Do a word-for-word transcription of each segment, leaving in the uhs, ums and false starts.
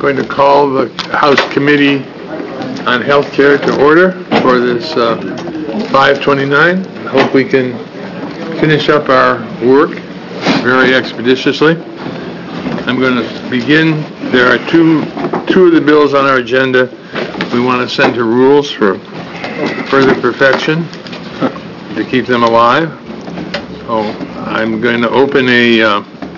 going to call the House Committee on Healthcare to order for this uh, five twenty-nine. I hope we can finish up our work very expeditiously. I'm going to begin. There are two two of the bills on our agenda we want to send to rules for further perfection to keep them alive. So I'm going to open a uh,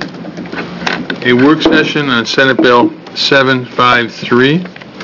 a work session on Senate Bill seven fifty-three.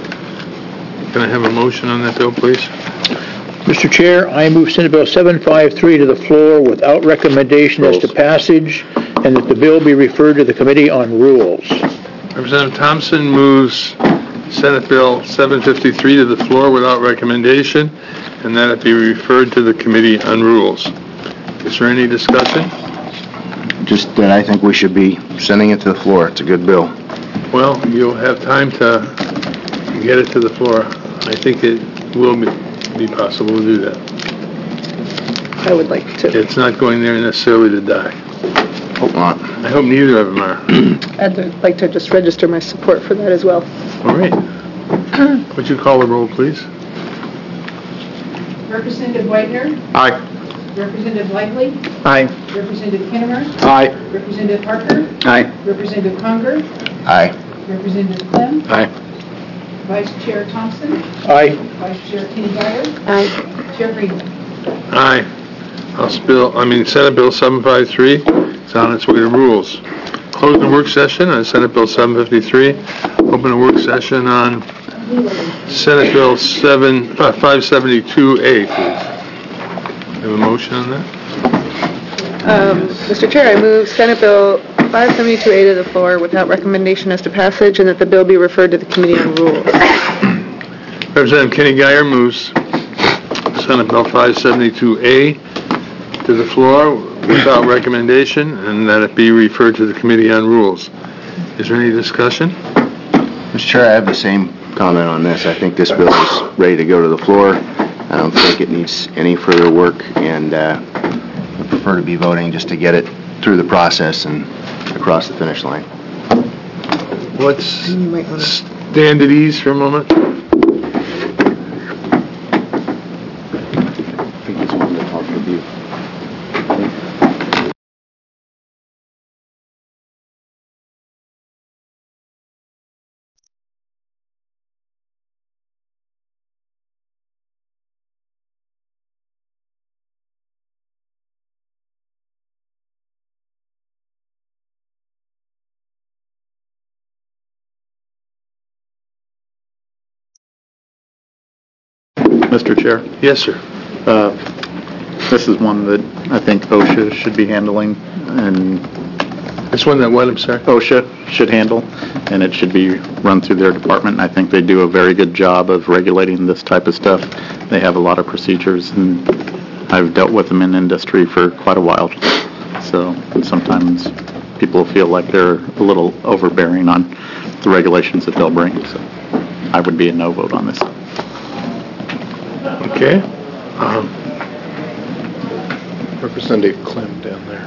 Can I have a motion on that bill, please? Mister Chair, I move Senate Bill seven fifty-three to the floor without recommendation as to passage, and that the bill be referred to the Committee on Rules. Representative Thompson moves Senate Bill seven fifty-three to the floor without recommendation, and that it be referred to the Committee on Rules. Is there any discussion? Just that I think we should be sending it to the floor. It's a good bill. Well, you'll have time to get it to the floor. I think it will be, be possible to do that. I would like to. It's not going there necessarily to die. Hope not. I hope neither of them are. I'd like to just register my support for that as well. All right. Would you call the roll, please? Representative Whitener? Aye. Representative Likely? Aye. Representative Kinnemer? Aye. Representative Parker? Aye. Representative Conger? Aye. Representative Clem? Aye. Vice Chair Thompson? Aye. Vice Chair Kenny Guyer? Aye. Chair Friedman? Aye. House Bill, I mean Senate Bill seven fifty-three is on its way to rules. Close the work session on Senate Bill seven fifty-three. Open a work session on Senate Bill seven, uh, five seventy-two A, please. Have a motion on that? Um, Mister Chair, I move Senate Bill five seventy-two A to the floor without recommendation as to passage, and that the bill be referred to the Committee on Rules. Representative Kenny Guyer moves Senate Bill five seventy-two A to the floor without recommendation, and that it be referred to the Committee on Rules. Is there any discussion? Mister Chair, I have the same comment on this. I think this bill is ready to go to the floor. I don't think it needs any further work, and uh, I prefer to be voting just to get it through the process and across the finish line. Let's stand at ease for a moment. I think it's one to talk with you. Mister Chair, Yes, sir. uh, this is one that I think OSHA should be handling, and This one that what, I'm sorry? OSHA should handle, and it should be run through their department. I think they do a very good job of regulating this type of stuff. They have a lot of procedures, and I've dealt with them in industry for quite a while. So sometimes people feel like they're a little overbearing on the regulations that they'll bring. So I would be a no vote on this. Okay. Um, Representative Clem down there.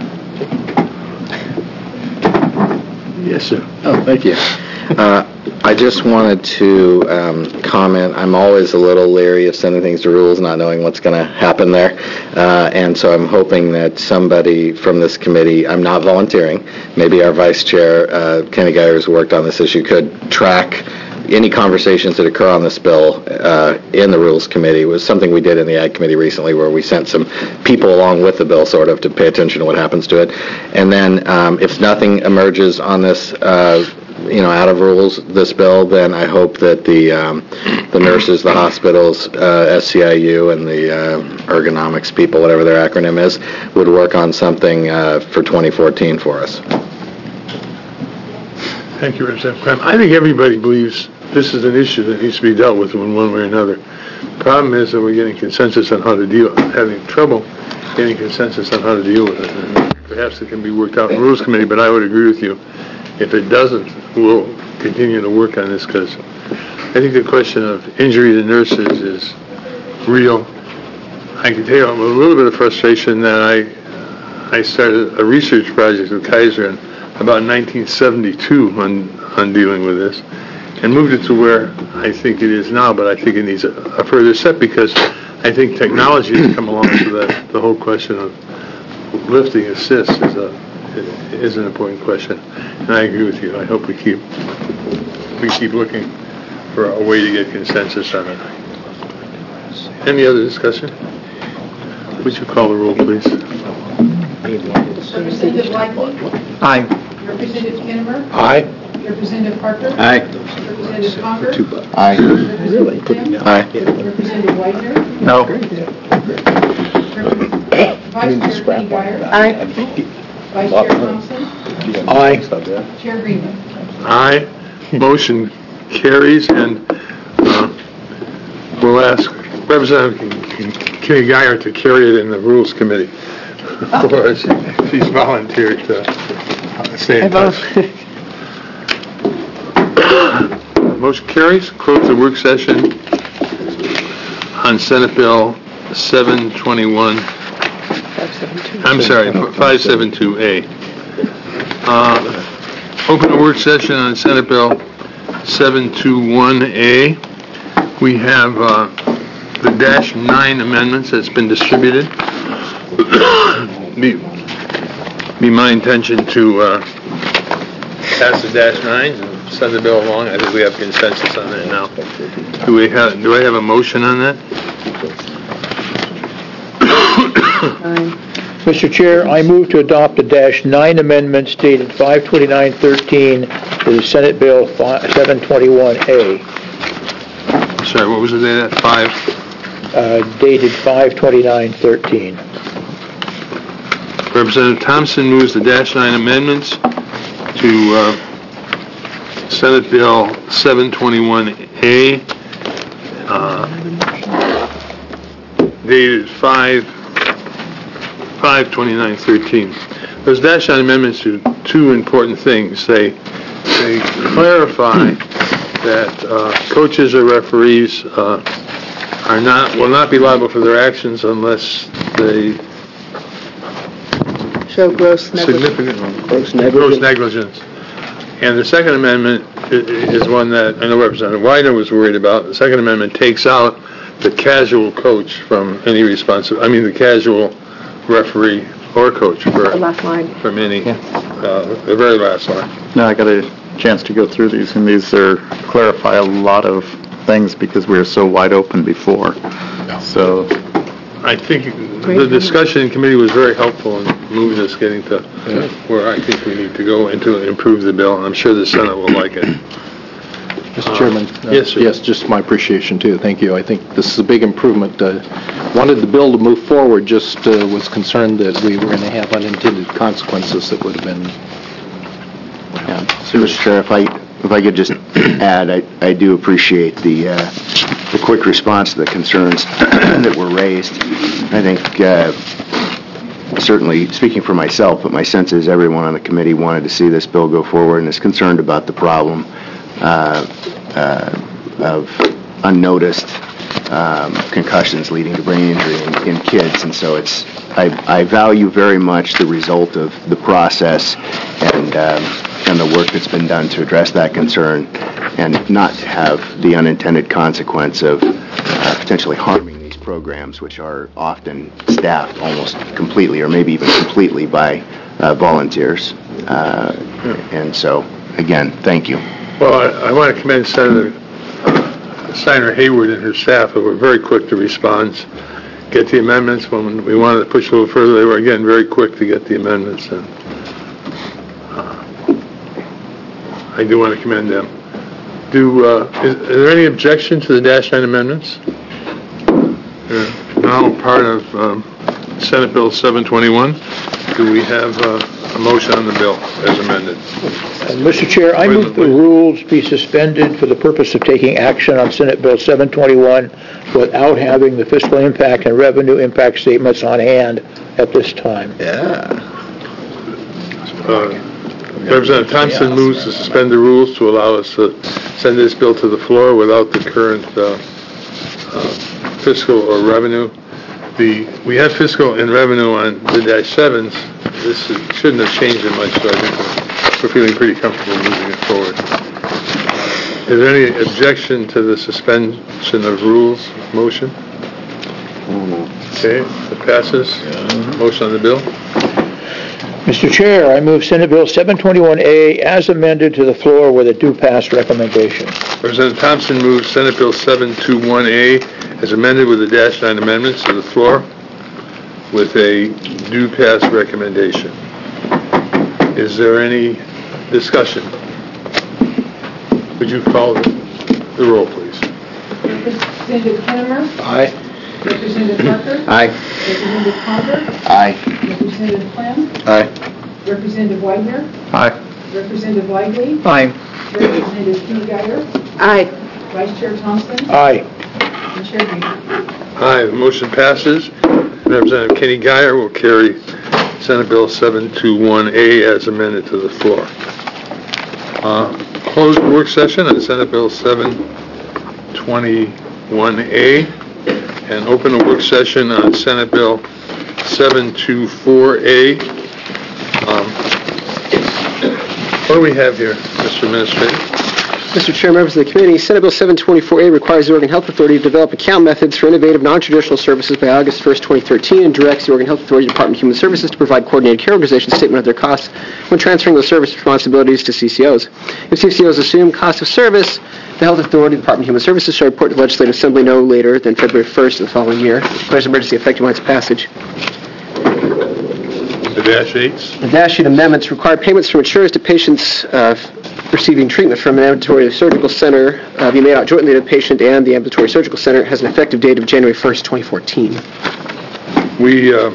yes, sir. Oh, thank you. Uh, I just wanted to um, comment. I'm always a little leery of sending things to rules, not knowing what's going to happen there. Uh, and so I'm hoping that somebody from this committee, I'm not volunteering, maybe our Vice Chair, uh, Kenny Guyer, who's worked on this issue, could track any conversations that occur on this bill uh, in the Rules Committee. It was something we did in the Ag Committee recently, where we sent some people along with the bill, sort of, to pay attention to what happens to it. And then um, if nothing emerges on this, uh, you know, out of rules, this bill, then I hope that the um, the nurses, the hospitals, uh, S C I U, and the uh, ergonomics people, whatever their acronym is, would work on something uh, for twenty fourteen for us. Thank you, Representative Clem. I think everybody believes this is an issue that needs to be dealt with in one way or another. The problem is that we're getting consensus on how to deal, having trouble getting consensus on how to deal with it. And perhaps it can be worked out in the Rules Committee, but I would agree with you. If it doesn't, we'll continue to work on this, because I think the question of injury to nurses is real. I can tell you a little bit of frustration that I I started a research project with Kaiser in about nineteen seventy-two on, on dealing with this. and moved it to where I think it is now, but I think it needs a a further step because I think technology has come along so that the whole question of lifting assist is a, is an important question. And I agree with you. I hope we keep, we keep looking for a way to get consensus on it. Any other discussion? Would you call the roll, please? Representative Lightfoot. Aye. Representative Kinnemer. Aye. Representative Parker. Aye. Representative Conker. Aye. Representative Klim. Aye. Representative Whitener. No. Vice Chair Kenny Guyer. Aye. Vice Chair Thompson. Aye. Chair Greenman. Aye. Motion carries, and uh, we'll ask Representative Kenny Guyer to carry it in the Rules Committee. For us. She's volunteered to stay in touch. Motion carries. Close the work session on Senate Bill seven twenty-one. I'm sorry, five seventy-two A. Uh, Open the work session on Senate Bill seven twenty-one A. We have uh, the dash nine amendments that's been distributed. Be, be my intention to uh, pass the dash nines and send the bill along. I think we have consensus on that now. Do we have? Do I have a motion on that? Mister Chair, I move to adopt the dash nine amendments dated five twenty-nine thirteen to the Senate Bill seven twenty-one A, Sorry, what was the date? At five. uh, dated five twenty-nine thirteen. Representative Thompson moves the dash nine amendments to uh, Senate Bill seven twenty-one A, uh, dated five twenty-nine thirteen. Those dash nine amendments do two important things. They they clarify that uh, coaches or referees uh, are not will not be liable for their actions unless they Show gross negligence. significant gross negligence. And the Second Amendment i- is one that I know Representative Widener was worried about. The Second Amendment takes out the casual coach from any responsi, I mean, the casual referee or coach for, The last line. from any, uh, the very last line. No, I got a chance to go through these, and these are, clarify a lot of things because we were so wide open before. So, I think the discussion in committee was very helpful in moving us getting to where I think we need to go and to improve the bill, and I'm sure the Senate will like it. Mister Chairman? uh, yes, sir. Yes, just my appreciation, too. Thank you. I think this is a big improvement. Uh, Wanted the bill to move forward, just uh, was concerned that we were going to have unintended consequences that would have been... Yeah. So, Mister Chair, if I, if I could just add, I, I do appreciate the, uh, the quick response to the concerns that were raised. I think, uh, certainly, speaking for myself, but my sense is everyone on the committee wanted to see this bill go forward and is concerned about the problem uh, uh, of unnoticed um, concussions leading to brain injury in, in kids. And so it's, I, I value very much the result of the process and um, and the work that's been done to address that concern and not to have the unintended consequence of uh, potentially harming these programs, which are often staffed almost completely or maybe even completely by uh, volunteers. Uh, and so, again, thank you. Well, I, I want to commend Senator Steiner Hayward and her staff who were very quick to respond, get the amendments. When we wanted to push a little further, they were, again, very quick to get the amendments. And uh, I do want to commend them. Do, uh, is, is there any objection to the dash nine amendments? They're now part of um, Senate Bill seven twenty-one. Do we have uh, a motion on the bill as amended? Uh, Mister Chair, I move the rules be suspended for the purpose of taking action on Senate Bill seven twenty-one without having the fiscal impact and revenue impact statements on hand at this time. Uh, Representative Thompson moves to suspend the rules to allow us to send this bill to the floor without the current uh, uh, fiscal or revenue. The we have fiscal and revenue on the dash sevens. This is, shouldn't have changed it much, so I think we're, we're feeling pretty comfortable moving it forward. Is there any objection to the suspension of rules motion? Okay, it passes. Motion on the bill. Mister Chair, I move Senate Bill seven twenty-one A as amended to the floor with a due pass recommendation. Representative Thompson moves Senate Bill seven twenty-one A as amended with the dash line amendments to the floor with a due pass recommendation. Is there any discussion? Would you call the, the roll, please? Representative Kennemer? Aye. Representative Parker? Aye. Representative Conver? Aye. Representative Clem? Aye. Representative Wagner? Aye. Representative Lively? Aye. Representative Kenny Guyer? Aye. Vice Chair Thompson? Aye. And Chair Greenman. Aye, the motion passes. Representative Kenny Guyer will carry Senate Bill seven twenty-one A as amended to the floor. Uh, Closed work session on Senate Bill seven twenty-one A and open a work session on Senate Bill seven twenty-four A. Um, What do we have here, Mister Administrator? Mister Chair, members of the committee, Senate Bill seven twenty-four A requires the Oregon Health Authority to develop account methods for innovative, non-traditional services by August first, twenty thirteen, and directs the Oregon Health Authority Department of Human Services to provide coordinated care organization statement of their costs when transferring those service responsibilities to C C Os. If C C Os assume cost of service, the Health Authority Department of Human Services shall report to the Legislative Assembly no later than February first of the following year. Declares emergency effective on its passage. The dash eights? The dash sheet amendments require payments from insurers to patients uh, receiving treatment from an ambulatory surgical center uh, be made out jointly to the patient and the ambulatory surgical center. It has an effective date of January first, twenty fourteen. We, uh,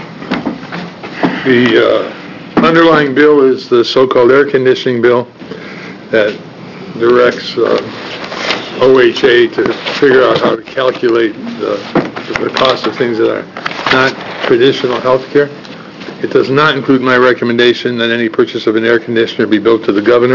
the uh, underlying bill is the so-called air conditioning bill that directs uh, O H A to figure out how to calculate the, the cost of things that are not traditional health care. It does not include my recommendation that any purchase of an air conditioner be billed to the governor.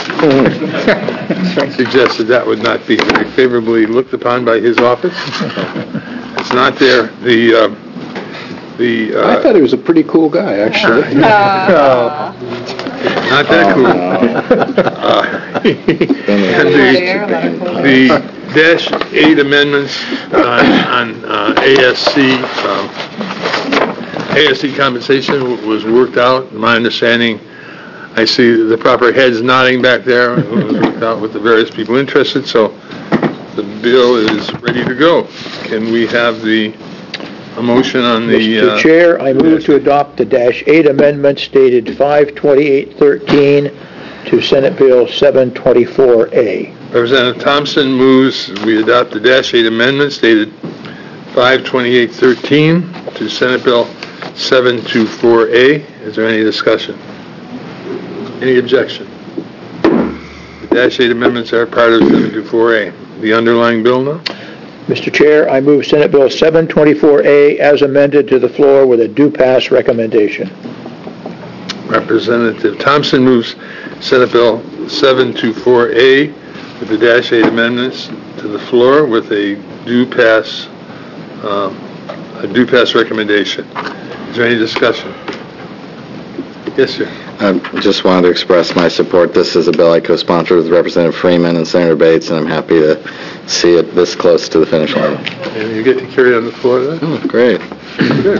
I suggested that would not be very favorably looked upon by his office. It's not there. The, uh, the, uh, I thought he was a pretty cool guy, actually. not that cool. Uh, and the, the dash eight amendments on, on uh, A S C, um, A S C compensation was worked out. My understanding, I see the proper heads nodding back there. It was worked out with the various people interested, so the bill is ready to go. Can we have the a motion on the... Mister Uh, Chair, I move to adopt the dash eight amendments dated five twenty-eight thirteen to Senate Bill seven twenty-four A. Representative Thompson moves we adopt the dash eight amendments dated five twenty-eight thirteen to Senate Bill seven twenty-four A. Is there any discussion? Any objection? The dash eight amendments are part of seven twenty-four A. The underlying bill now? Mister Chair, I move Senate Bill seven twenty-four A as amended to the floor with a due pass recommendation. Representative Thompson moves Senate Bill seven twenty-four A with the dash eight amendments to the floor with a due pass, um, a due pass recommendation. Is there any discussion? Yes, sir. I just wanted to express my support. This is a bill I co-sponsored with Representative Freeman and Senator Bates, and I'm happy to see it this close to the finish line. And you get to carry it on the floor then? Oh, great. Good.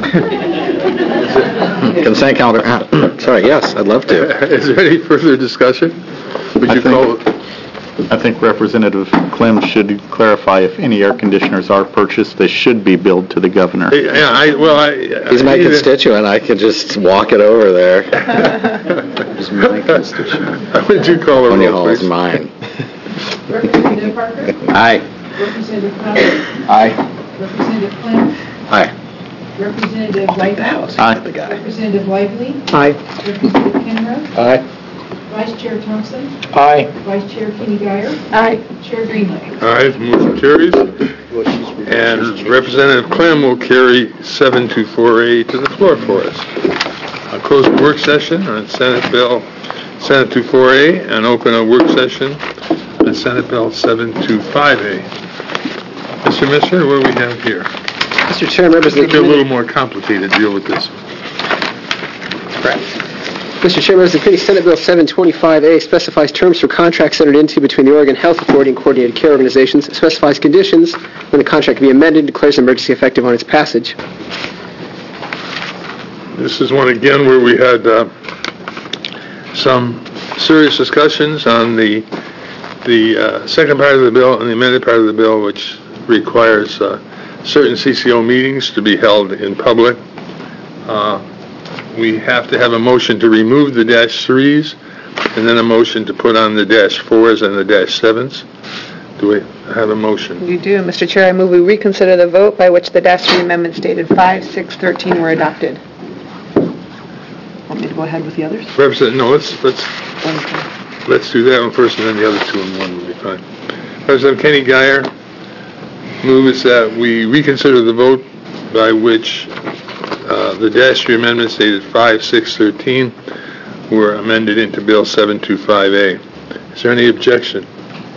Consent calendar. Ah, sorry, yes, I'd love to. Is there any further discussion? Would I you think- call, I think Representative Clem should clarify if any air conditioners are purchased, they should be billed to the governor. yeah, I, well, I... He's my I- constituent. I could just walk it over there. He's my constituent. Would you call the Tony roll, Hall is please? mine. Representative Parker? Aye. Representative Conver? Aye. Representative Clem? Aye. Representative Wagner? Aye. Representative Lively? Aye. Representative Kennemer? Aye. Vice Chair Thompson? Aye. Vice Chair Kenny Guyer? Aye. Chair Greenman. All right, motion carries. And Representative Clem will carry seven twenty-four A to the floor for us. I'll close the work session on Senate Bill seven twenty-four A and open a work session on Senate Bill seven twenty-five A. Mister Mister, what do we have here? Mister Chair, members of the It's a committee. little more complicated deal with this one. Correct. Mister Chair, members of the committee, Senate Bill seven twenty-five A specifies terms for contracts entered into between the Oregon Health Authority and coordinated care organizations, specifies conditions when the contract can be amended, and declares an emergency effective on its passage. This is one again where we had uh, some serious discussions on the the uh, second part of the bill and the amended part of the bill, which requires uh, certain C C O meetings to be held in public. Uh, we have to have a motion to remove the dash threes, and then a motion to put on the dash fours and the dash sevens. Do we have a motion? You do. Mister Chair, I move we reconsider the vote by which the dash three amendments dated five, six, thirteen were adopted. Want me to go ahead with the others? Representative, no, let's, let's, let's do that one first, and then the other two in one will be fine. Representative Kenny Guyer moves that we reconsider the vote by which uh, the dash three amendments dated five, six, thirteen were amended into Bill seven twenty-five A. Is there any objection?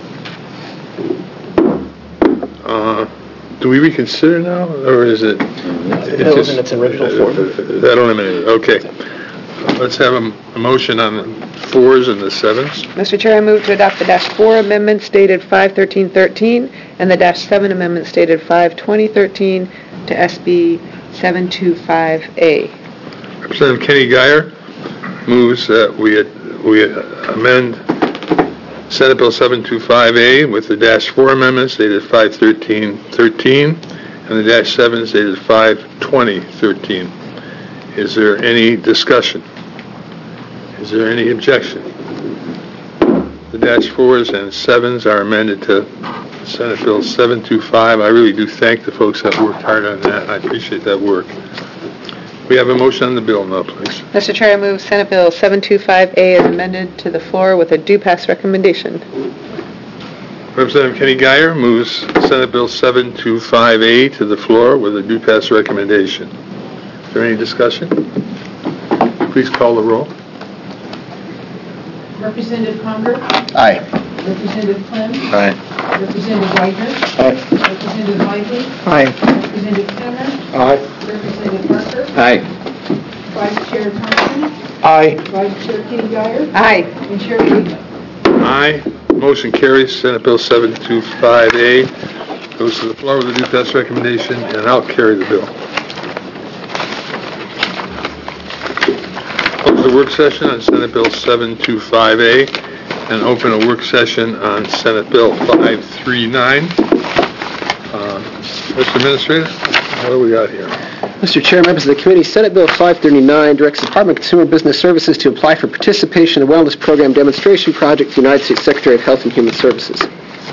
Uh, do we reconsider now, or is it? That was in its original form. That eliminated, okay. Let's have a, a motion on the fours and the sevens. Mister Chair, I move to adopt the dash four amendments dated five thirteen thirteen and the dash seven amendments dated five twenty thirteen to S B seven twenty-five A. Representative Kenny Guyer moves that we we amend Senate Bill seven twenty-five A with the dash four amendments dated five thirteen thirteen and the dash sevens dated five twenty thirteen. Is there any discussion? Is there any objection? The dash fours and sevens are amended to Senate Bill seven twenty-five. I really do thank the folks that worked hard on that. I appreciate that work. We have a motion on the bill now, please. Mister Chair, I move Senate Bill seven twenty-five A is amended to the floor with a due pass recommendation. Representative Kenny Guyer moves Senate Bill seven twenty-five A to the floor with a due pass recommendation. Is there any discussion? Please call the roll. Representative Conger? Aye. Representative Clem? Aye. Representative Widener? Aye. Representative Lively? Aye. Representative Kenner? Aye. Representative Parker? Aye. Vice Chair Thompson? Aye. Vice Chair Kenny Guyer? Aye. And Chair Greenman? Aye. Motion carries. Senate Bill seven twenty-five A goes to the floor with a due pass recommendation, and I'll carry the bill. Close the work session on Senate Bill seven twenty-five A and open a work session on Senate Bill five thirty-nine. Uh, Mister Administrator, what do we got here? Mister Chair, members of the committee, Senate Bill five thirty-nine directs the Department of Consumer Business Services to apply for participation in the Wellness Program Demonstration Project for the United States Secretary of Health and Human Services.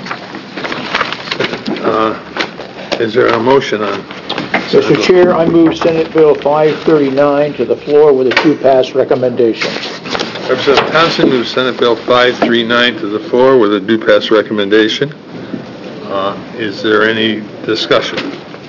Uh, is there a motion on? Mister Chair, I move Senate Bill five thirty-nine to the floor with a due pass recommendation. Representative Thompson moves Senate Bill five thirty-nine to the floor with a due pass recommendation. Uh, is there any discussion?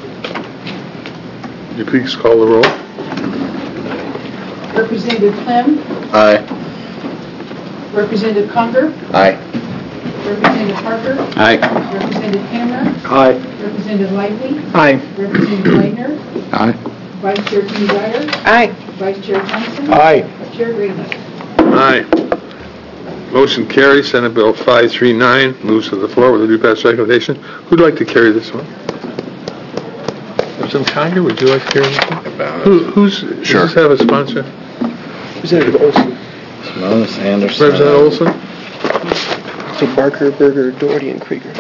Would you please call the roll? Representative Clem? Aye. Representative Conger? Aye. Representative Parker? Aye. Representative Kenner? Aye. Representative Lively? Aye. Representative Widener? Aye. Vice Chair Kenny Guyer? Aye. Vice Chair Thompson? Aye. Chair Greenman? Aye. Motion carries. Senate Bill five thirty-nine moves to the floor with a due pass recommendation. Who'd like to carry this one? Representative Conger, would you like to carry this one? Who, who's, does Sure. this have a sponsor? Representative Olson. Simonis, Anderson. Representative Olson? So Barker, Berger, Doherty, and Krieger.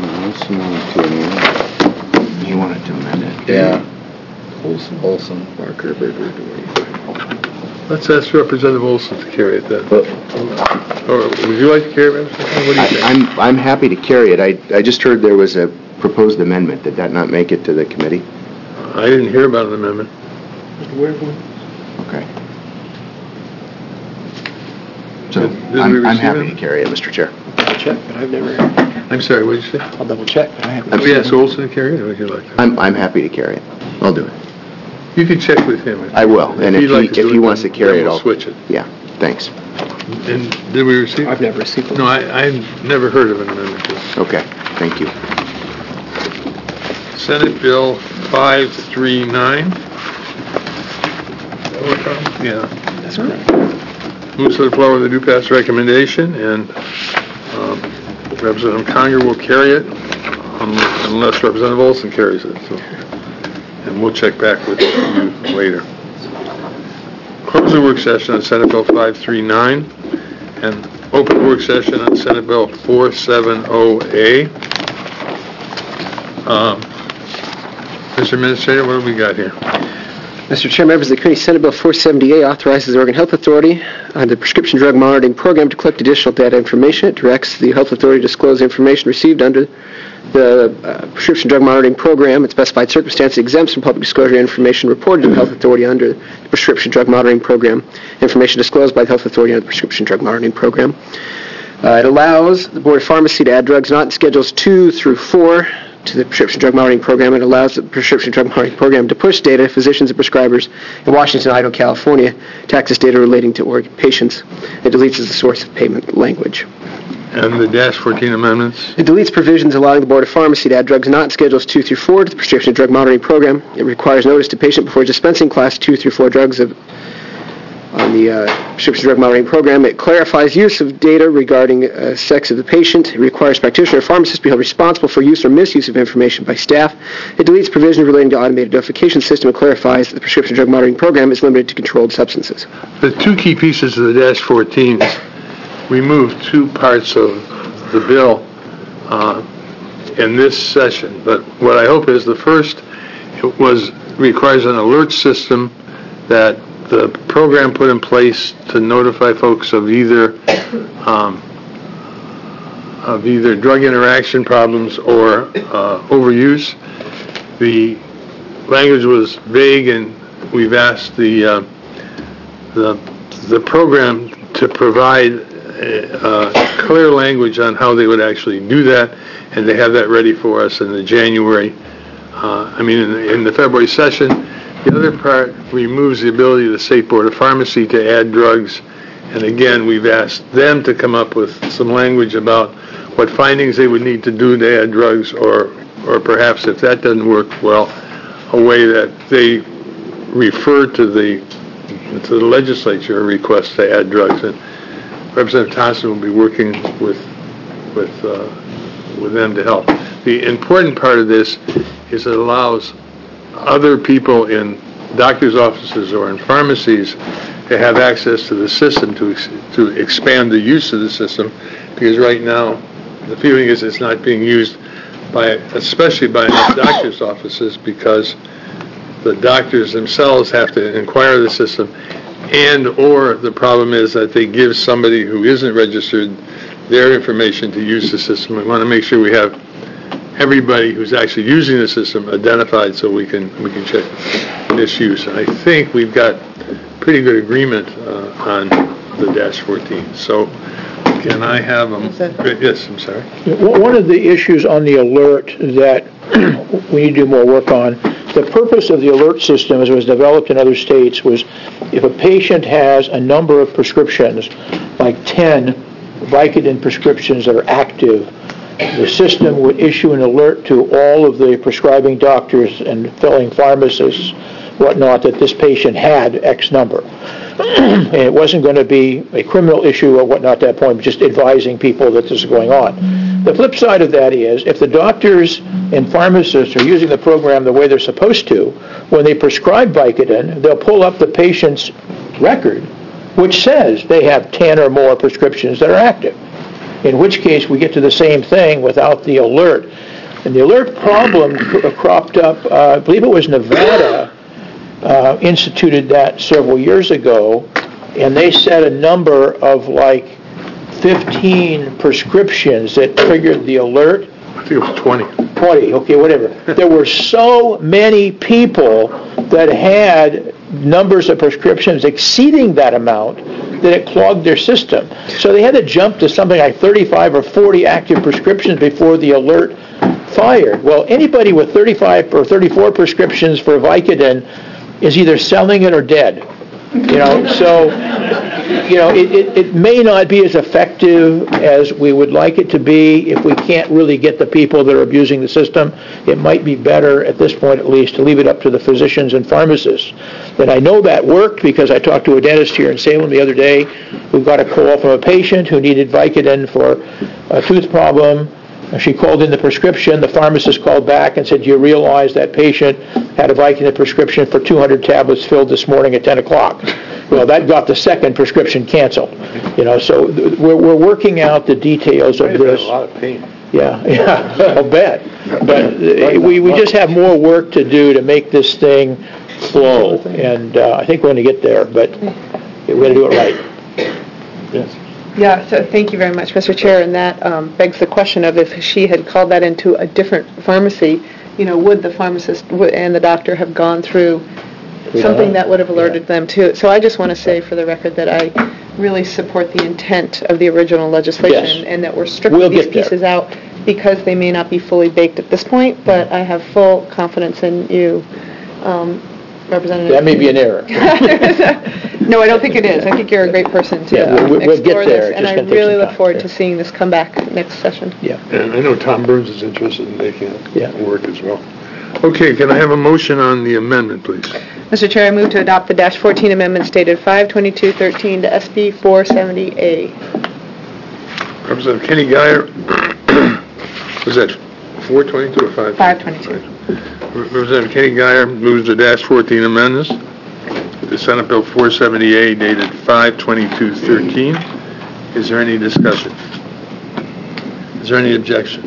You wanted to amend it? Yeah. Olson, Olson. Barker, Berger, Doherty. Let's ask Representative Olson to carry it then. Or would you like to carry it, Representative? What do you I- think? I'm, I'm happy to carry it. I, I just heard there was a proposed amendment. Did that not make it to the committee? I didn't hear about an amendment. Okay. So Did- did we I'm, I'm receive happy it? to carry it, Mister Chair. I'll check, but I've never, I'm sorry, what did you say? I'll double check, but I haven't. Would we ask Olson to carry it, or would you like to? I'm, I'm happy to carry it. I'll do it. You can check with him. I will, and if he'd like he, to do if he it, wants to then- carry then it, we'll I'll... switch it. Yeah, thanks. And did we receive? I've never received one. No, I, I've never heard of an amendment to this. Okay, thank you. Senate Bill five thirty-nine. Yeah. That's correct. moves to the floor with a do pass recommendation, and um, Representative Conger will carry it um, unless Representative Olson carries it. So, and we'll check back with you later. Close the work session on Senate Bill five thirty-nine and open the work session on Senate Bill four seventy A. Um, Mister Administrator, what have we got here? Mister Chair, members of the committee, Senate Bill four seventy A authorizes the Oregon Health Authority under the Prescription Drug Monitoring Program to collect additional data information. It directs the Health Authority to disclose information received under the uh, Prescription Drug Monitoring Program. In specified circumstances, exempts from public disclosure information reported to the Health Authority under the Prescription Drug Monitoring Program. Information disclosed by the Health Authority under the Prescription Drug Monitoring Program. Uh, it allows the Board of Pharmacy to add drugs not in Schedules two through four to the Prescription Drug Monitoring Program. It allows the Prescription Drug Monitoring Program to push data to physicians and prescribers in Washington, Idaho, California to access data relating to Oregon patients. It deletes as the source of payment language. And the dash fourteen amendments? It deletes provisions allowing the Board of Pharmacy to add drugs not in Schedules two through four to the Prescription Drug Monitoring Program. It requires notice to patient before dispensing Class two through four drugs of, on the uh, Prescription Drug Monitoring Program. It clarifies use of data regarding uh, sex of the patient. It requires practitioner or pharmacist to be held responsible for use or misuse of information by staff. It deletes provisions relating to automated notification system and clarifies that the Prescription Drug Monitoring Program is limited to controlled substances. The two key pieces of the dash fourteens remove two parts of the bill uh, in this session. But what I hope is the first it was requires an alert system that the program put in place to notify folks of either um, of either drug interaction problems or uh, overuse. The language was vague, and we've asked the uh, the the program to provide uh, clear language on how they would actually do that, and they have that ready for us in the January. Uh, I mean, in the, in the February session. The other part removes the ability of the State Board of Pharmacy to add drugs, and again, we've asked them to come up with some language about what findings they would need to do to add drugs, or, or perhaps if that doesn't work well, a way that they refer to the to the legislature a request to add drugs. And Representative Thompson will be working with with uh, with them to help. The important part of this is it allows other people in doctors' offices or in pharmacies to have access to the system to to expand the use of the system, because right now the feeling is it's not being used by, especially by doctors' offices, because the doctors themselves have to inquire the system, and or the problem is that they give somebody who isn't registered their information to use the system. We want to make sure we have everybody who's actually using the system identified so we can we can check misuse. And I think we've got pretty good agreement uh, on the dash fourteen. So can I have them? Yes, I'm sorry. One of the issues on the alert that we need to do more work on, the purpose of the alert system as it was developed in other states was if a patient has a number of prescriptions, like ten Vicodin prescriptions that are active, the system would issue an alert to all of the prescribing doctors and filling pharmacists, whatnot, that this patient had X number. And it wasn't going to be a criminal issue or whatnot at that point, but just advising people that this is going on. The flip side of that is, if the doctors and pharmacists are using the program the way they're supposed to, when they prescribe Vicodin, they'll pull up the patient's record, which says they have ten or more prescriptions that are active. In which case, we get to the same thing without the alert. And the alert problem cr- cropped up, uh, I believe it was Nevada, uh, instituted that several years ago, and they set a number of like fifteen prescriptions that triggered the alert. I think it was twenty. twenty, okay, whatever. There were so many people that had numbers of prescriptions exceeding that amount that it clogged their system. So they had to jump to something like thirty-five or forty active prescriptions before the alert fired. Well, anybody with thirty-five or thirty-four prescriptions for Vicodin is either selling it or dead. You know, so, you know, it, it, it may not be as effective as we would like it to be if we can't really get the people that are abusing the system. It might be better, at this point at least, to leave it up to the physicians and pharmacists. And I know that worked because I talked to a dentist here in Salem the other day who got a call from a patient who needed Vicodin for a tooth problem. She called in the prescription. The pharmacist called back and said, "Do you realize that patient had a Vicodin prescription for two hundred tablets filled this morning at ten o'clock?" Well, that got the second prescription canceled. You know, so th- we're, we're working out the details of Might have been this. a lot of pain. Yeah, yeah, I'll bet. But uh, we, we just have more work to do to make this thing flow, and uh, I think we're going to get there, but we're going to do it right. Yes. Yeah, so thank you very much, Mister Chair, and that um, begs the question of if she had called that into a different pharmacy, you know, would the pharmacist would- and the doctor have gone through something that would have alerted them to it? So I just want to say for the record that I really support the intent of the original legislation Yes. and that we're stripping We'll these get there. pieces out because they may not be fully baked at this point, but I have full confidence in you, um, Representative. That may be an error. No, I don't think it is. I think you're a great person to Yeah, we- um, we'll get explore there. this, It's and just I gonna take really some look time. forward Yeah. to seeing this come back next session. Yeah. And I know Tom Burns is interested in making Yeah. it work as well. Okay, can I have a motion on the amendment, please? Mister Chair, I move to adopt the dash fourteen amendments dated five twenty-two thirteen to S B four seventy A. Representative Kenny Guyer, was that four twenty-two or five? five twenty-two. Representative Kenny Guyer moves the dash fourteen amendments to Senate Bill four seventy A dated five twenty-two thirteen. Is there any discussion? Is there any objection?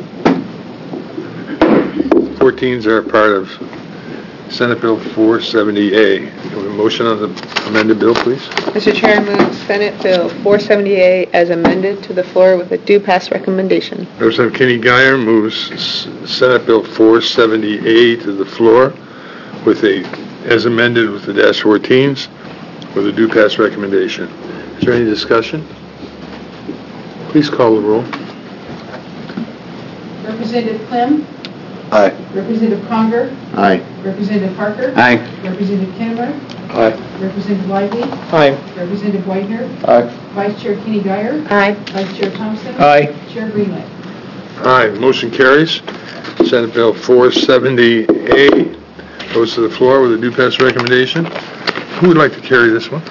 fourteens are a part of Senate Bill four seventy A. Can we have a motion on the amended bill, please? Mister Chair, I move Senate Bill four seventy A as amended to the floor with a due pass recommendation. Representative Kenny Guyer moves S- Senate Bill four seventy A to the floor with a, as amended with the dash fourteens, with a due pass recommendation. Is there any discussion? Please call the roll. Representative Clem? Aye. Representative Conger? Aye. Representative Parker? Aye. Representative Kennemer? Aye. Representative Lively? Aye. Representative Whitener? Aye. Vice Chair Kenny Guyer? Aye. Vice Chair Thompson? Aye. Chair Greenway. Aye, motion carries. Senate Bill four seventy A goes to the floor with a due pass recommendation. Who would like to carry this one?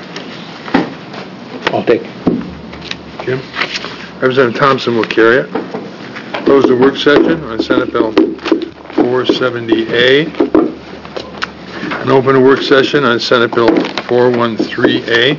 I'll take it. Jim? Representative Thompson will carry it. Close the work session on Senate Bill four seventy A. And open a work session on Senate Bill four thirteen A.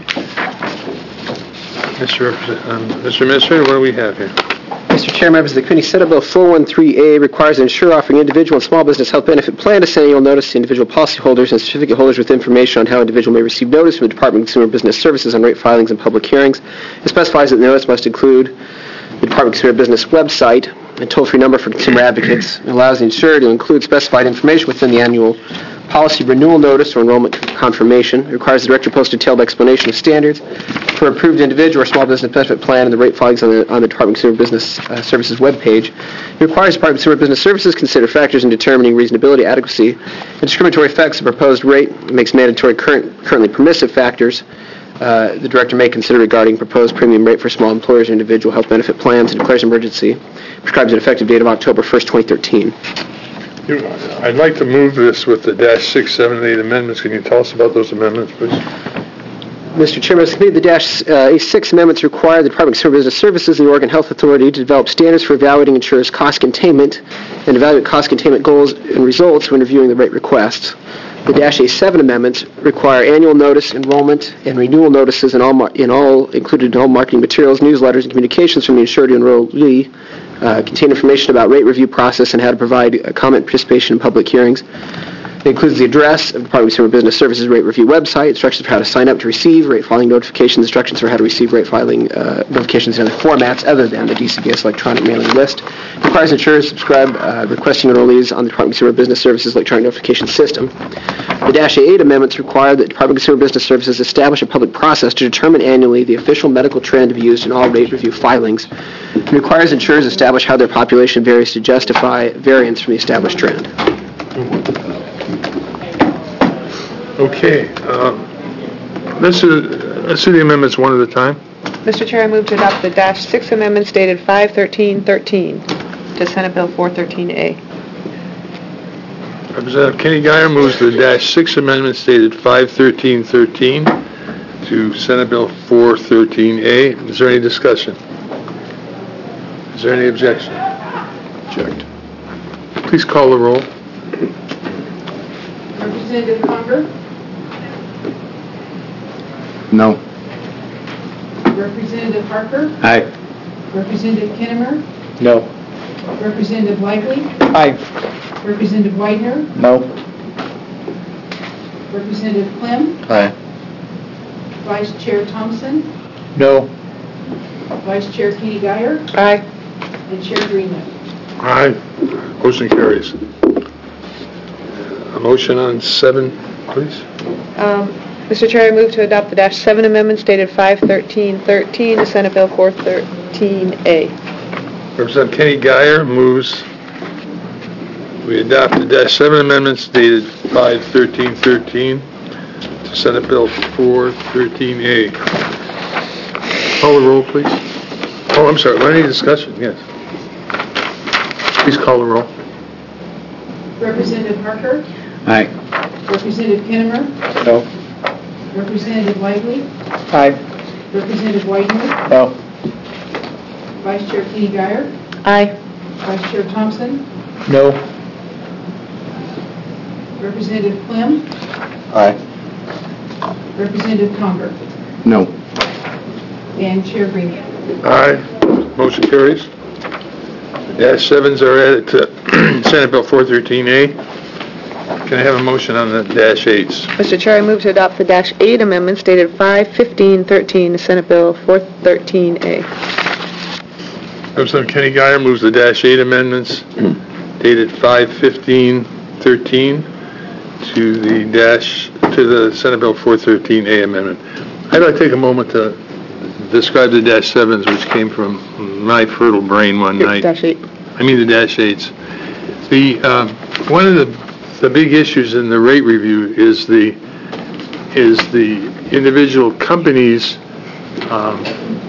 Mister Represent- um, Mister Administrator, what do we have here? Mister Chair, members of the committee, Senate Bill four thirteen A requires an insurer offering individual and small business health benefit plan to send annual notice to individual policyholders and certificate holders with information on how individual may receive notice from the Department of Consumer Business Services on rate filings and public hearings. It specifies that the notice must include the Department of Consumer Business website, a toll-free number for consumer advocates, and allows the insurer to include specified information within the annual policy renewal notice or enrollment confirmation. It requires the director post detailed explanation of standards for approved individual or small business benefit plan and the rate filings on the, on the Department of Consumer Business uh, Services webpage. It requires the Department of Consumer Business Services consider factors in determining reasonability, adequacy, and discriminatory effects of proposed rate. It makes mandatory current, currently permissive factors uh, the director may consider regarding proposed premium rate for small employers and individual health benefit plans, and declares emergency. Prescribes an effective date of October first, twenty thirteen. You- I'd like to move this with the dash six, seven, eight amendments. Can you tell us about those amendments, please? Mister Chairman, as committee, the Dash uh, A six amendments require the Department of Consumer Business Services and the Oregon Health Authority to develop standards for evaluating insurers' cost containment and evaluate cost containment goals and results when reviewing the rate requests. The Dash A seven amendments require annual notice, enrollment, and renewal notices in all, mar- in all included in all marketing materials, newsletters, and communications from the insured enrollee, uh, contain information about rate review process and how to provide uh, comment participation in public hearings. It includes the address of the Department of Consumer Business Services rate review website, instructions for how to sign up to receive rate filing notifications, instructions for how to receive rate filing uh, notifications in other formats other than the D C B S electronic mailing list. It requires insurers to subscribe uh, requesting enrollees on the Department of Consumer Business Services electronic notification system. The Dash A eight amendments require that Department of Consumer Business Services establish a public process to determine annually the official medical trend to be used in all rate review filings. It requires insurers establish how their population varies to justify variance from the established trend. Okay. um, let's do, let's do the amendments one at a time. Mister Chair, I move to adopt the dash six amendments dated five thirteen thirteen to Senate Bill four thirteen A. Representative Kenny Guyer moves the dash six amendments dated five thirteen thirteen to Senate Bill four thirteen A. Is there any discussion? Is there any objection? Object. Please call the roll. Representative Conger? No. Representative Harper? Aye. Representative Kinnemer? No. Representative Lively? Aye. Representative Whitener? No. Representative Clem? Aye. Vice Chair Thompson? No. Vice Chair Kenny Guyer? Aye. And Chair Greenman. Aye. Motion carries. A motion on seven, please. Um, Mister Chair, I move to adopt the dash seven amendments dated five thirteen thirteen to Senate Bill four thirteen A. Representative Kenny Guyer moves we adopt the dash seven amendments dated five thirteen thirteen to Senate Bill four thirteen A. Call the roll, please. Oh, I'm sorry. Any discussion? Yes. Please call the roll. Representative Harper? Aye. Representative Kinnemer? No. Representative Lively? Aye. Representative Whitener? No. Vice Chair Kenny Guyer? Aye. Vice Chair Thompson? No. Representative Clem? Aye. Representative Conger? No. And Chair Greenman. Aye. Motion carries. Dash sevens are added to Senate Bill four thirteen A. Can I have a motion on the dash eights? Mister Chair, I move to adopt the dash eight amendments dated five fifteen thirteen to Senate Bill four thirteen A. Representative Kenny Guyer moves the dash eight amendments dated five fifteen thirteen to the dash, to the Senate Bill four thirteen A amendment. I'd like to take a moment to describe the dash sevens, which came from my fertile brain one night. Dash eight. I mean the dash eights. The, um, one of the, the big issues in the rate review is the, is the individual company's um,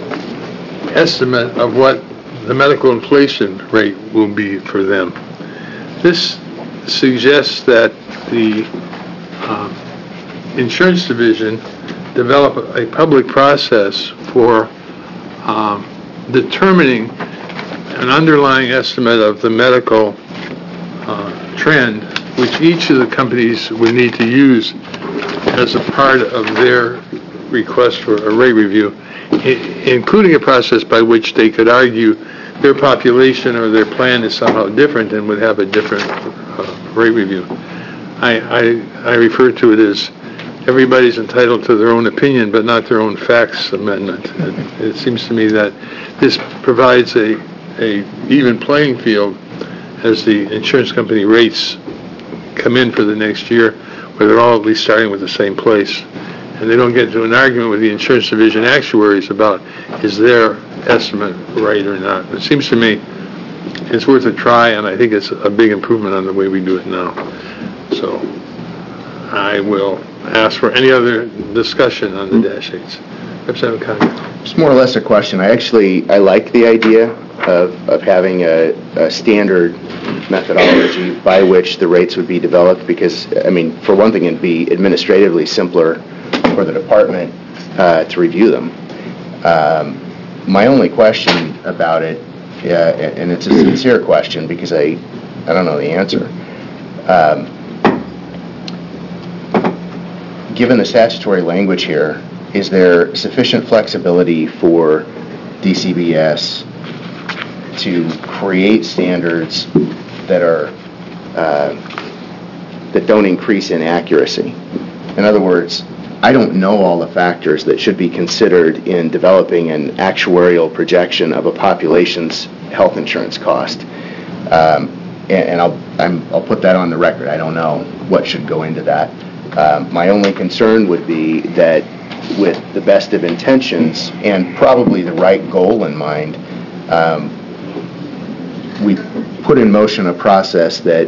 estimate of what the medical inflation rate will be for them. This suggests that the um, insurance division develop a public process for um, determining an underlying estimate of the medical uh, trend, which each of the companies would need to use as a part of their request for a rate review, I- including a process by which they could argue their population or their plan is somehow different and would have a different uh, rate review. I, I, I refer to it as everybody's entitled to their own opinion, but not their own facts amendment. It, it seems to me that this provides a, a even playing field as the insurance company rates come in for the next year, where they're all at least starting with the same place. And they don't get into an argument with the insurance division actuaries about is their estimate right or not. It seems to me it's worth a try, and I think it's a big improvement on the way we do it now. So I will ask for any other discussion on the dash eights. Representative Conger. It's more or less a question. I actually, I like the idea of, of having a, a standard methodology by which the rates would be developed because, I mean, for one thing, it'd be administratively simpler for the department uh, to review them. Um, my only question about it, uh, and it's a sincere question because I, I don't know the answer. Um, given the statutory language here, is there sufficient flexibility for D C B S to create standards that are uh, that don't increase in accuracy? In other words, I don't know all the factors that should be considered in developing an actuarial projection of a population's health insurance cost. Um, and and I'll, I'm, I'll put that on the record. I don't know what should go into that. Um, my only concern would be that with the best of intentions and probably the right goal in mind, um, we put in motion a process that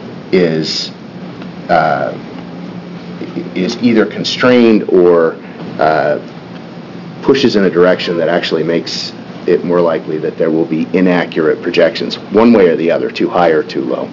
is uh, is either constrained or uh, pushes in a direction that actually makes it more likely that there will be inaccurate projections, one way or the other, too high or too low.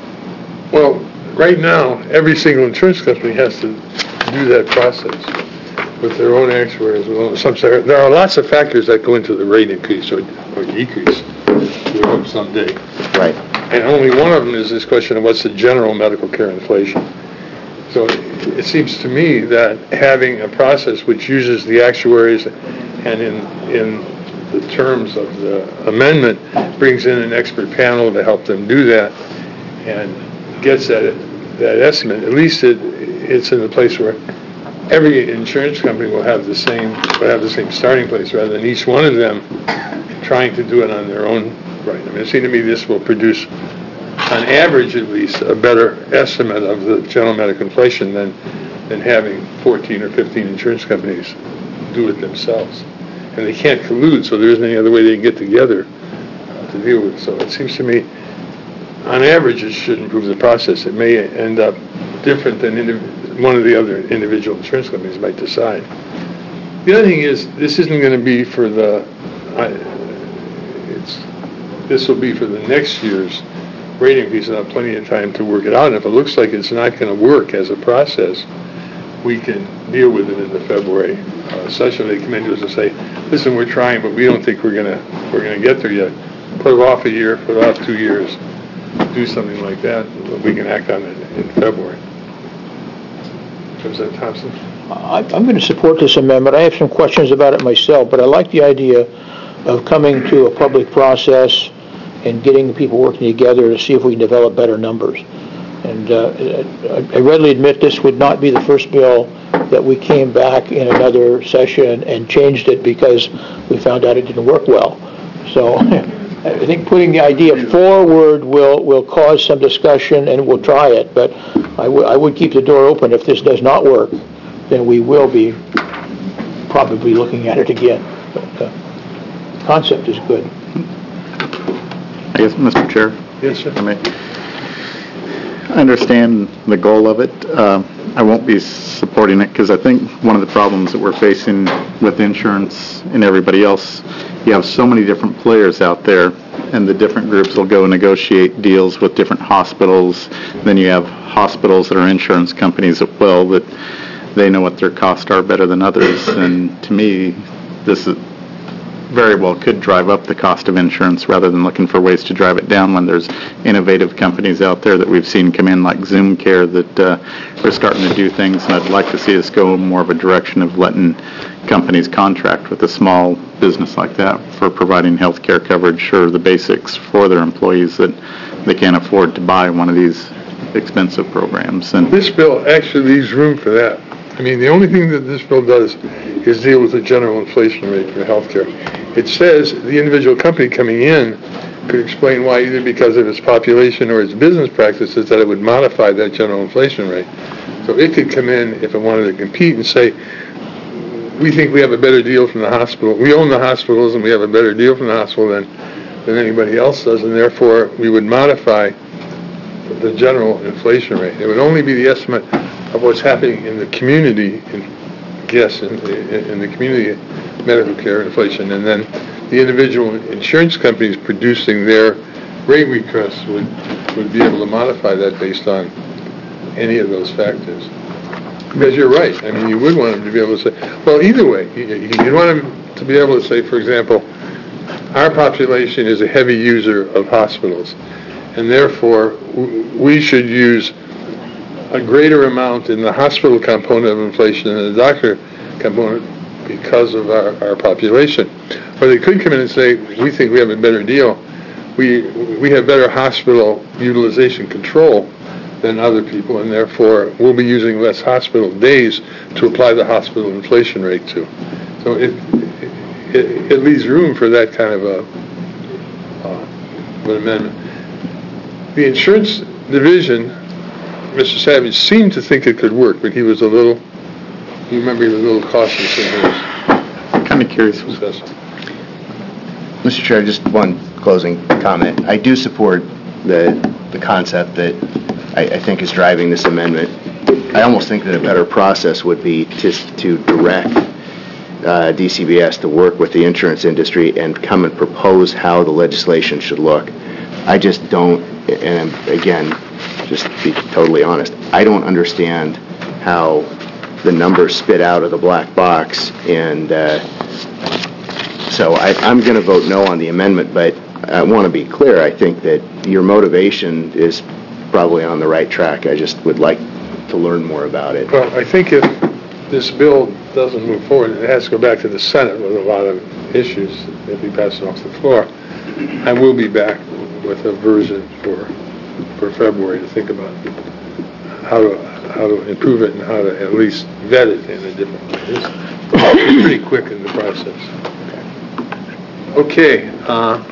Well, right now, every single insurance company has to do that process with their own actuaries. With own, some, there are lots of factors that go into the rate increase or, or decrease, we hope someday. Right. And only one of them is this question of what's the general medical care inflation. So it seems to me that having a process which uses the actuaries and in in the terms of the amendment brings in an expert panel to help them do that and gets that that estimate, at least it it's in a place where every insurance company will have the same will have the same starting place rather than each one of them trying to do it on their own right. I mean, it seems to me this will produce, on average at least, a better estimate of the general medical inflation than than having fourteen or fifteen insurance companies do it themselves. And they can't collude, so there isn't any other way they can get together uh, to deal with it. So it seems to me, on average, it should improve the process. It may end up different than indiv- one of the other individual insurance companies might decide. The other thing is, this isn't going to be for the, I, it's, this will be for the next year's rate increase, and I'll have plenty of time to work it out. And if it looks like it's not going to work as a process, we can deal with it in the February uh, session. They come into us and say, listen, we're trying, but we don't think we're going to we're going to get there yet. Put it off a year, put it off two years, do something like that. We can act on it in February. Representative Thompson? I- I'm going to support this amendment. I have some questions about it myself, but I like the idea of coming to a public process and getting the people working together to see if we can develop better numbers. And uh, I readily admit this would not be the first bill that we came back in another session and changed it because we found out it didn't work well. So I think putting the idea forward will, will cause some discussion, and we'll try it. But I, w- I would keep the door open. If this does not work, then we will be probably looking at it again. But the uh, concept is good. I guess, Mister Chair? Yes, sir. I may. I understand the goal of it. Uh, I won't be supporting it because I think one of the problems that we're facing with insurance and everybody else, you have so many different players out there, and the different groups will go negotiate deals with different hospitals. Then you have hospitals that are insurance companies as well that they know what their costs are better than others. And to me, this is very well could drive up the cost of insurance rather than looking for ways to drive it down when there's innovative companies out there that we've seen come in like Zoom Care that uh, are starting to do things, and I'd like to see us go more of a direction of letting companies contract with a small business like that for providing health care coverage or the basics for their employees that they can't afford to buy one of these expensive programs. And This bill actually leaves room for that. I mean, the only thing that this bill does is deal with the general inflation rate for health care. It says the individual company coming in could explain why, either because of its population or its business practices, that it would modify that general inflation rate. So it could come in if it wanted to compete and say, we think we have a better deal from the hospital. We own the hospitals and we have a better deal from the hospital than, than anybody else does, and therefore we would modify the general inflation rate. It would only be the estimate of what's happening in the community, in, yes, in, in, in the community medical care inflation, and then the individual insurance companies producing their rate requests would, would be able to modify that based on any of those factors. Because you're right. I mean, you would want them to be able to say, well, either way, you, you'd want them to be able to say, for example, our population is a heavy user of hospitals, and therefore we should use a greater amount in the hospital component of inflation than the doctor component because of our, our population. Or they could come in and say, we think we have a better deal. We we have better hospital utilization control than other people, and therefore we'll be using less hospital days to apply the hospital inflation rate to. So it it, it leaves room for that kind of a uh, an amendment. The insurance division, Mister Savage, seemed to think it could work, but he was a little, you remember he was a little cautious in his I'm kind of curious. discussion. Mister Chair, just one closing comment. I do support the the concept that I, I think is driving this amendment. I almost think that a better process would be to to direct uh, D C B S to work with the insurance industry and come and propose how the legislation should look. I just don't, and again, just to be totally honest, I don't understand how the numbers spit out of the black box, and uh, so I, I'm going to vote no on the amendment, but I want to be clear. I think that your motivation is probably on the right track. I just would like to learn more about it. Well, I think if this bill doesn't move forward, it has to go back to the Senate with a lot of issues if we pass it off the floor. I will be back with a version for for February to think about how to how to improve it and how to at least vet it in a different way. It's it's pretty quick in the process. Okay. Uh,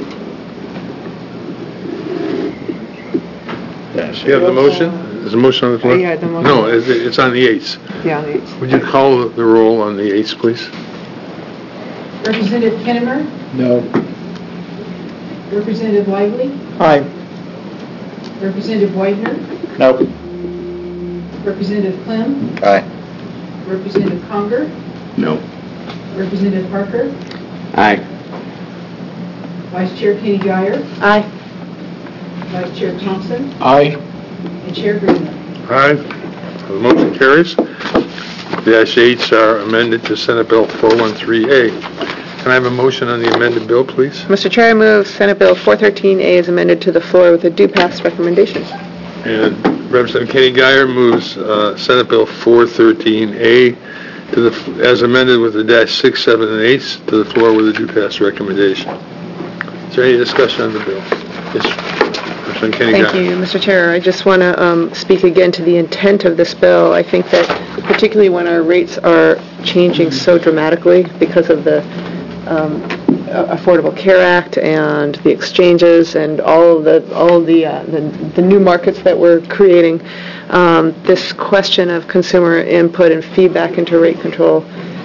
you have the motion? Is the motion on the floor? Yeah, the motion. No, it's it's on the eights. Yeah, the- Would you call the roll on the eights, please? Representative Kennemer, No. Representative Lively, Aye. Representative Whitener, No. Representative Clem, Aye. Representative Conger, No. Representative Parker, Aye. Vice Chair Kenny Guyer, Aye. Vice Chair Thompson, Aye. and Chair Greenman. Aye. The motion carries. Dash eights are amended to Senate Bill four one three A. Can I have a motion on the amended bill, please? Mister Chair, I move Senate Bill four thirteen A is amended to the floor with a due pass recommendation. And Representative Kenny Guyer moves uh, Senate Bill four thirteen A to the, as amended with the dash six, seven, and eights to the floor with a due pass recommendation. Is there any discussion on the bill? Yes, Representative Kenny Guyer. Thank you, Mister Chair. I just want to um, speak again to the intent of this bill. I think that particularly when our rates are changing so dramatically because of the um, Affordable Care Act and the exchanges and all of the all of the, uh, the the new markets that we're creating, um, this question of consumer input and feedback into rate control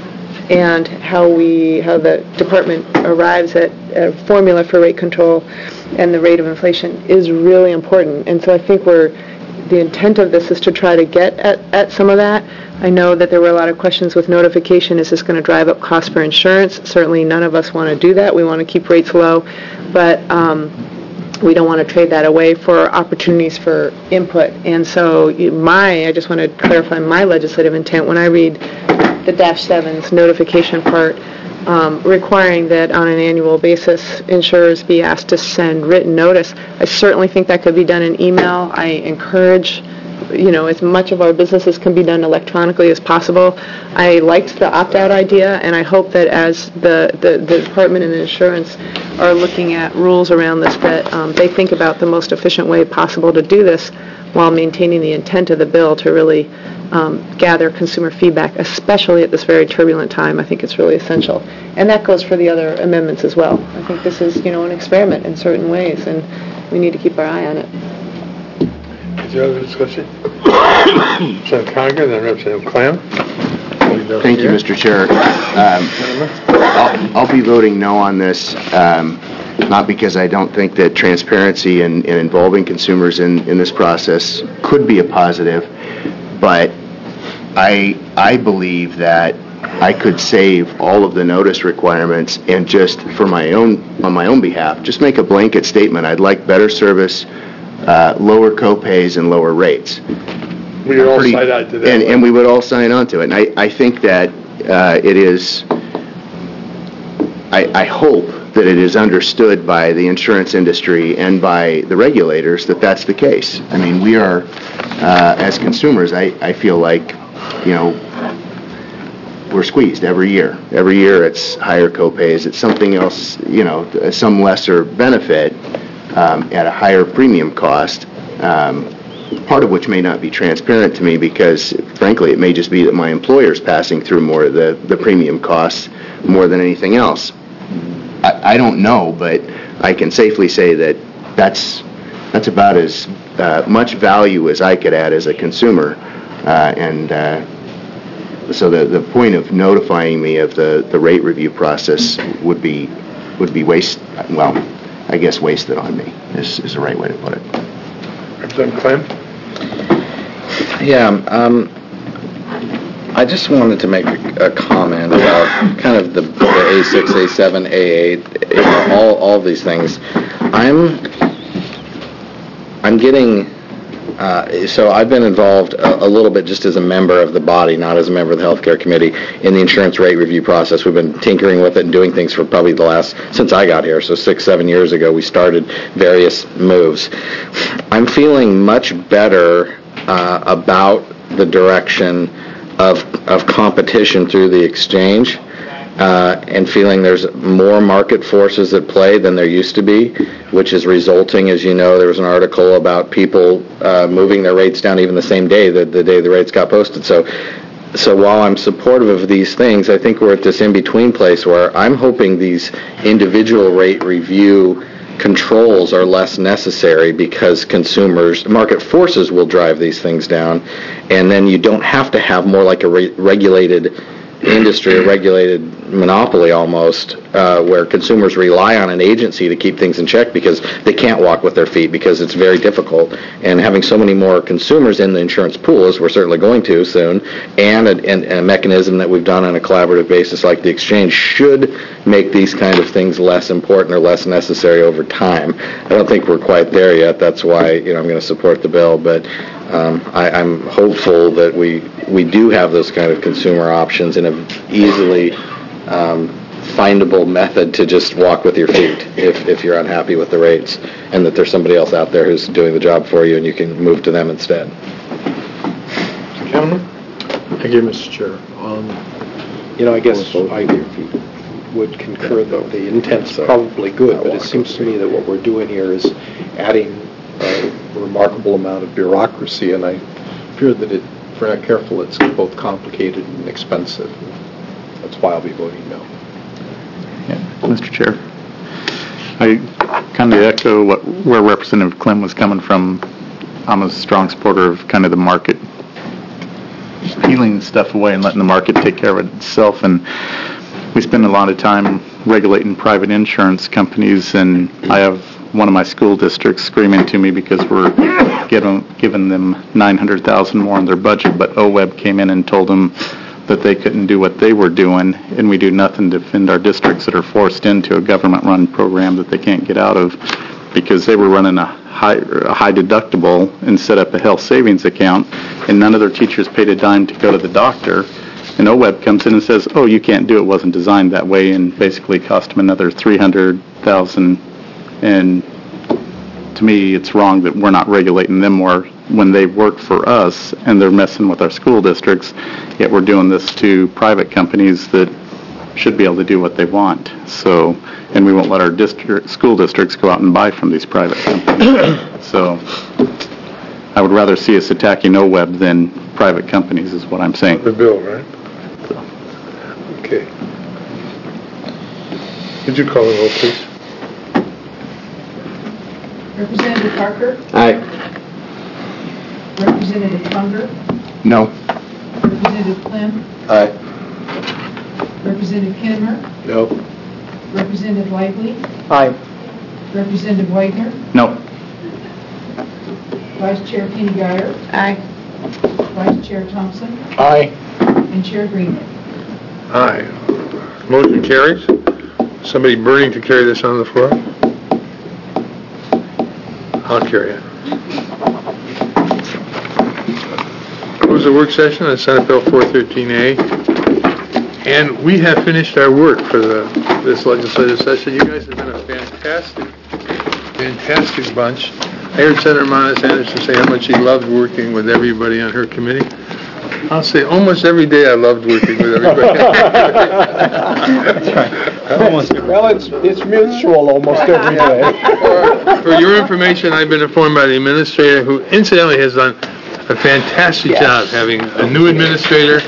and how we how the department arrives at a formula for rate control and the rate of inflation is really important. And so I think we're the intent of this is to try to get at, at some of that. I know that there were a lot of questions with notification. Is this going to drive up costs for insurance? Certainly none of us want to do that. We want to keep rates low, but um, we don't want to trade that away for opportunities for input. And so you- my, I just want to clarify my legislative intent when I read the dash sevens notification part, um, requiring that on an annual basis insurers be asked to send written notice. I certainly think that could be done in email. I encourage, you know, as much of our businesses can be done electronically as possible. I liked the opt-out idea, and I hope that as the, the, the department and the insurance are looking at rules around this, that um, they think about the most efficient way possible to do this while maintaining the intent of the bill to really um, gather consumer feedback, especially at this very turbulent time. I think it's really essential. And that goes for the other amendments as well. I think this is, you know, an experiment in certain ways, and we need to keep our eye on it. Is there other discussion? Representative Conger, then Representative Clam. Thank you, Mister Chair. Um, I'll, I'll be voting no on this, um, not because I don't think that transparency and, and involving consumers in, in this process could be a positive, but I, I believe that I could save all of the notice requirements and just for my own, on my own behalf, just make a blanket statement. I'd like better service, uh, lower co-pays, and lower rates. We all Pretty- sign on to that. And, and we would all sign on to it. And I, I think that uh, it is, I, I hope that it is understood by the insurance industry and by the regulators that that's the case. I mean, we are, uh, as consumers, I, I feel like, you know, we're squeezed every year. Every year it's higher co-pays, it's something else, you know, some lesser benefit um, at a higher premium cost. Um, part of which may not be transparent to me because, frankly, it may just be that my employer's passing through more of the, the premium costs more than anything else. I, I don't know, but I can safely say that that's, that's about as uh, much value as I could add as a consumer. Uh, and uh, so the, the point of notifying me of the, the rate review process would be, would be waste, well, I guess wasted on me is, is the right way to put it. Representative Clem? Yeah, um, I just wanted to make a a comment about kind of the, the A six, A seven, A eight, you know, all all of these things. I'm I'm getting. Uh, so I've been involved a, a little bit just as a member of the body, not as a member of the healthcare committee, in the insurance rate review process. We've been tinkering with it and doing things for probably the last, since I got here, so six, seven years ago, we started various moves. I'm feeling much better uh, about the direction of, of competition through the exchange. Uh, and feeling there's more market forces at play than there used to be, which is resulting, as you know, there was an article about people uh, moving their rates down even the same day, the, the day the rates got posted. So, so while I'm supportive of these things, I think we're at this in-between place where I'm hoping these individual rate review controls are less necessary because consumers, market forces will drive these things down, and then you don't have to have more like a re- regulated industry, a regulated monopoly almost, uh, where consumers rely on an agency to keep things in check because they can't walk with their feet because it's very difficult. And having so many more consumers in the insurance pool, as we're certainly going to soon, and a, and, and a mechanism that we've done on a collaborative basis like the exchange should make these kind of things less important or less necessary over time. I don't think we're quite there yet. That's why, you know, I'm going to support the bill, but Um, I, I'm hopeful that we, we do have those kind of consumer options in an easily um, findable method to just walk with your feet if, if you're unhappy with the rates, and that there's somebody else out there who's doing the job for you and you can move to them instead. Gentlemen? Thank you, Mister Chair. Um, You know, I guess I would concur that the intent's probably good, but it seems to me that what we're doing here is adding a remarkable amount of bureaucracy, and I fear that if we're not careful, it's both complicated and expensive. That's why I'll be voting no. Yeah, Mister Chair, I kind of echo what, where Representative Clem was coming from. I'm a strong supporter of kind of the market peeling stuff away and letting the market take care of it itself. And we spend a lot of time regulating private insurance companies, and I have one of my school districts screaming to me because we're giving, giving them nine hundred thousand dollars more in their budget, but O W E B came in and told them that they couldn't do what they were doing, and we do nothing to defend our districts that are forced into a government-run program that they can't get out of because they were running a high, a high deductible and set up a health savings account, and none of their teachers paid a dime to go to the doctor. And O W E B comes in and says, oh, you can't do it, wasn't designed that way, and basically cost them another three hundred thousand dollars. And to me, it's wrong that we're not regulating them more when they work for us and they're messing with our school districts, yet we're doing this to private companies that should be able to do what they want. So, and we won't let our district, school districts go out and buy from these private companies. So I would rather see us attacking O W E B than private companies is what I'm saying. The bill, right? Okay. Would you call the roll, please? Representative Parker? Aye. Representative Unger? No. Representative Clem? Aye. Representative Kinnemer? No. Representative Lively? Aye. Representative Wagner? No. Vice Chair Kenny Guyer? Aye. Vice Chair Thompson? Aye. And Chair Greenman? Aye. Motion carries. Somebody burning to carry this on the floor? I'll carry it. Close the work session on Senate Bill four thirteen A. And we have finished our work for the, this legislative session. You guys have been a fantastic, fantastic bunch. I heard Senator Monis Anderson say how much he loved working with everybody on her committee. I'll say almost every day I loved working with everybody. Well, it's, it's mutual almost every day. For, for your information, I've been informed by the administrator, who incidentally has done a fantastic Yes. job having a new administrator.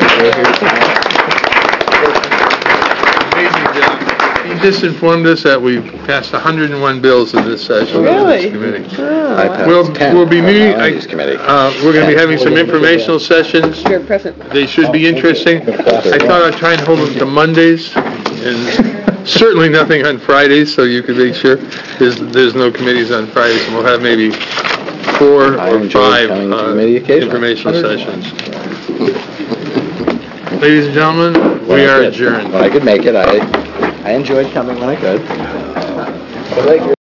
Amazing job. He just informed us that we've passed one hundred one bills in this session. Really? Of this committee. I passed We'll, ten we'll be on meeting, the I- Land Committee. uh, we're going to be having some informational sessions. You're present. They should be interesting. I thought I'd try and hold them to Mondays, and certainly nothing on Fridays, so you can make sure there's, there's no committees on Fridays, and we'll have maybe four I or enjoy five coming to uh, committee occasionally. informational sessions. ladies and gentlemen, When we I are could. adjourned. When I could make it, I, I enjoyed coming when I could.